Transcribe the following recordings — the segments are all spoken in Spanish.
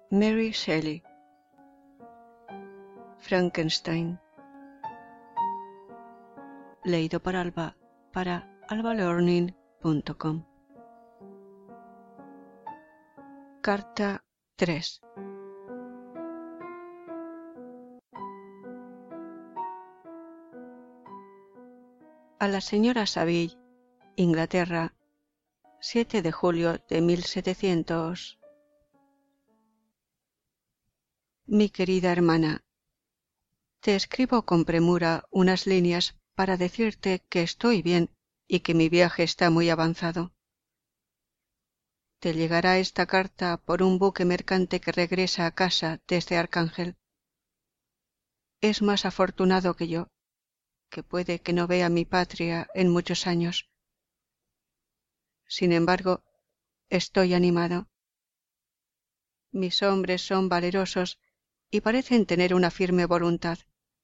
Mary Shelley. Frankenstein. Leído por Alba para albalearning.com. Carta 3. A la señora Saville, Inglaterra, 7 de julio de 1700. Mi querida hermana, te escribo con premura unas líneas para decirte que estoy bien y que mi viaje está muy avanzado. Te llegará esta carta por un buque mercante que regresa a casa desde Arcángel. Es más afortunado que yo, que puede que no vea mi patria en muchos años. Sin embargo, estoy animado. Mis hombres son valerosos y parecen tener una firme voluntad.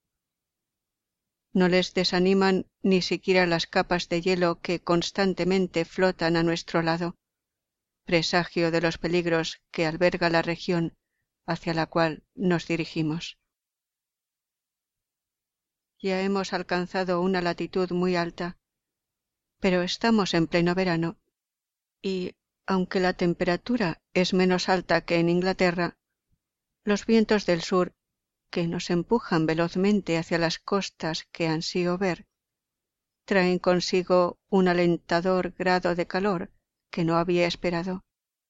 No les desaniman ni siquiera las capas de hielo que constantemente flotan a nuestro lado, presagio de los peligros que alberga la región hacia la cual nos dirigimos. Ya hemos alcanzado una latitud muy alta, pero estamos en pleno verano, y, aunque la temperatura es menos alta que en Inglaterra, los vientos del sur, que nos empujan velozmente hacia las costas que ansío ver, traen consigo un alentador grado de calor que no había esperado.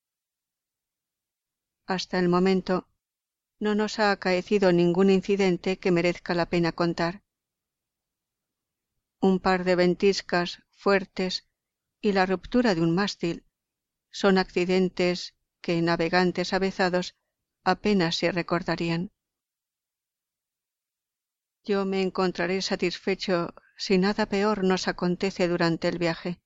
Hasta el momento no nos ha acaecido ningún incidente que merezca la pena contar. Un par de ventiscas fuertes y la ruptura de un mástil son accidentes que navegantes avezados apenas se recordarían. Yo me encontraré satisfecho si nada peor nos acontece durante el viaje.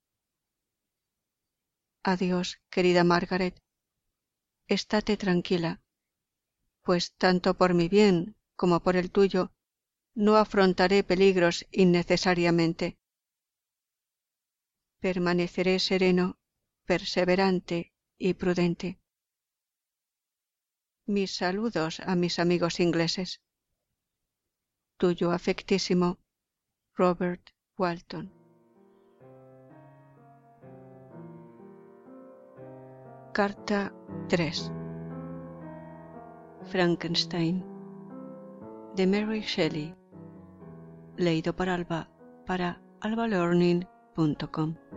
Adiós, querida Margaret. Estate tranquila, pues tanto por mi bien como por el tuyo no afrontaré peligros innecesariamente. Permaneceré sereno, perseverante y prudente. Mis saludos a mis amigos ingleses. Tuyo afectísimo, Robert Walton. Carta 3. Frankenstein, de Mary Shelley. Leído por Alba para albalearning.com.